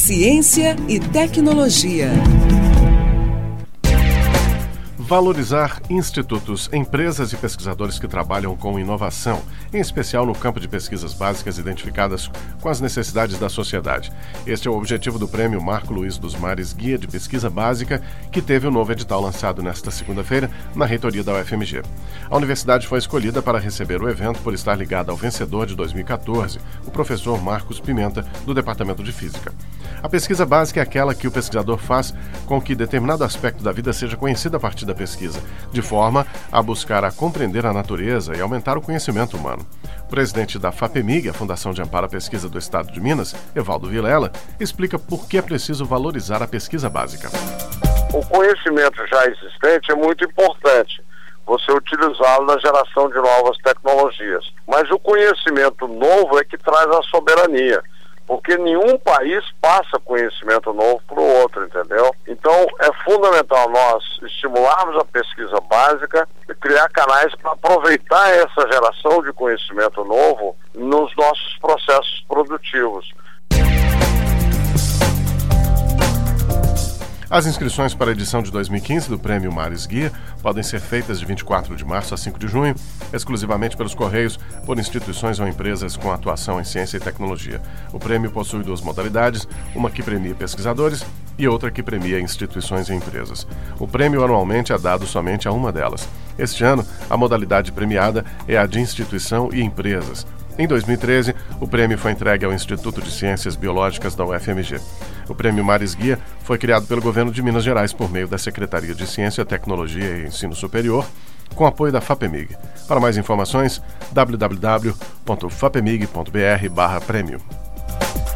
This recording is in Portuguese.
Ciência e tecnologia. Valorizar institutos, empresas e pesquisadores que trabalham com inovação, em especial no campo de pesquisas básicas identificadas com as necessidades da sociedade. Este é o objetivo do Prêmio Marco Luiz dos Mares Guia de Pesquisa Básica, que teve o novo edital lançado nesta segunda-feira na reitoria da UFMG. A universidade foi escolhida para receber o evento por estar ligada ao vencedor de 2014, o professor Marcos Pimenta, do Departamento de Física. A pesquisa básica é aquela que o pesquisador faz com que determinado aspecto da vida seja conhecido a partir da pesquisa, de forma a buscar a compreender a natureza e aumentar o conhecimento humano. O presidente da FAPEMIG, a Fundação de Amparo à Pesquisa do Estado de Minas, Evaldo Vilela, explica por que é preciso valorizar a pesquisa básica. O conhecimento já existente é muito importante, você utilizá-lo na geração de novas tecnologias. Mas o conhecimento novo é que traz a soberania, porque nenhum país passa conhecimento novo para o outro, entendeu? Então é fundamental nós estimularmos a pesquisa básica e criar canais para aproveitar essa geração de conhecimento novo nos nossos processos produtivos. As inscrições para a edição de 2015 do Prêmio Mares Guia podem ser feitas de 24 de março a 5 de junho, exclusivamente pelos correios, por instituições ou empresas com atuação em ciência e tecnologia. O prêmio possui duas modalidades, uma que premia pesquisadores e outra que premia instituições e empresas. O prêmio anualmente é dado somente a uma delas. Este ano, a modalidade premiada é a de instituição e empresas. Em 2013, o prêmio foi entregue ao Instituto de Ciências Biológicas da UFMG. O Prêmio Mares Guia foi criado pelo governo de Minas Gerais por meio da Secretaria de Ciência, Tecnologia e Ensino Superior, com apoio da FAPEMIG. Para mais informações, www.fapemig.br/prêmio.